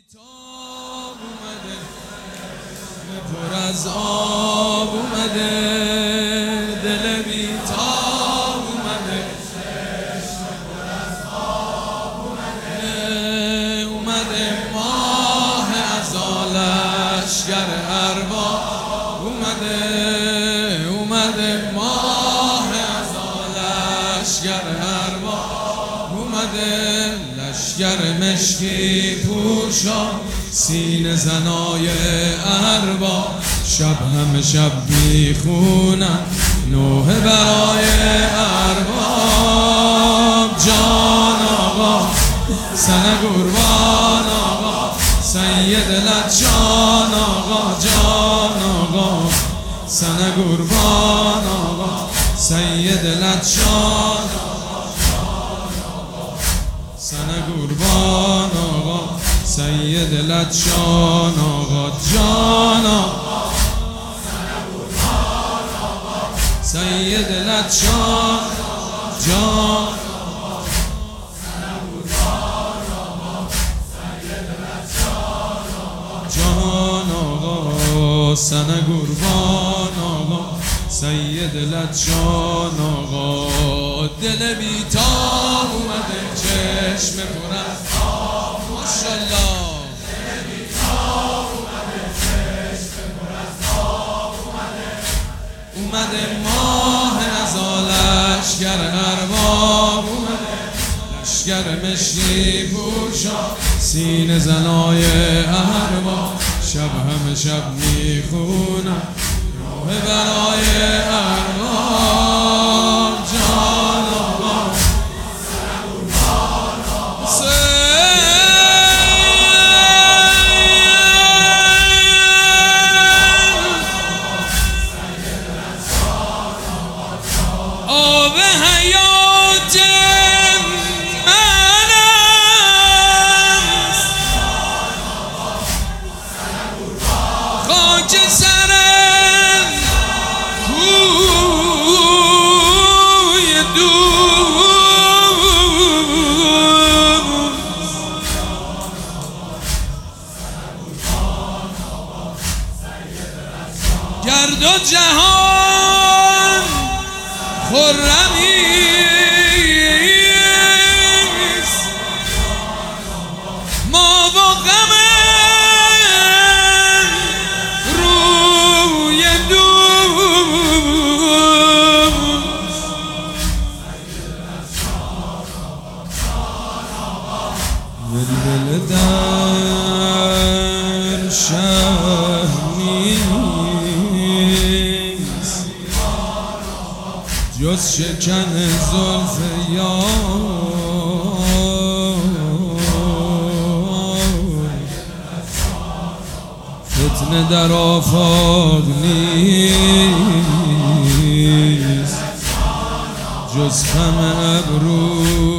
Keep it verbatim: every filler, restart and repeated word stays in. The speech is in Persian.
بیتاب اومده پر از آب اومده دل بیتاب اومده پر از آب اومده اومده ماه ازالشگر ارباب اومده اومده ماه ازالشگر ارباب اومده لشگر مشکی پوشا سینه زنای ارباب شب همه شب میخونن نوحه برای ارباب جان آقا سنه قربان آقا سید لجان آقا جان آقا سنه قربان آقا سید لجان سنه قربان آقا سید لجان آقا جان آقا سنه قربان آقا سید لجان جان آقا سنه قربان آقا سید لجان آقا جان آقا سنه قربان آقا سید لجان آقا دل بیتاب اومده چشم پر از آب ماشاءالله دل بیتاب اومده چشم پر از آب اومده اومده ماه ازالشگر ارباب اومده لشگر مشکی پوشا سینه زنای ارباب شب همه شب میخونن نوحه برای ارباب جان آقا سنه قربان آقا آب حیات من است خاک سرم کوی دوست گرد و جهان خرمیست ما و غم روی دوست بلبل در شهر نیست جز شکن زلف یار فتنه در آفاق نیست جز خم ابرو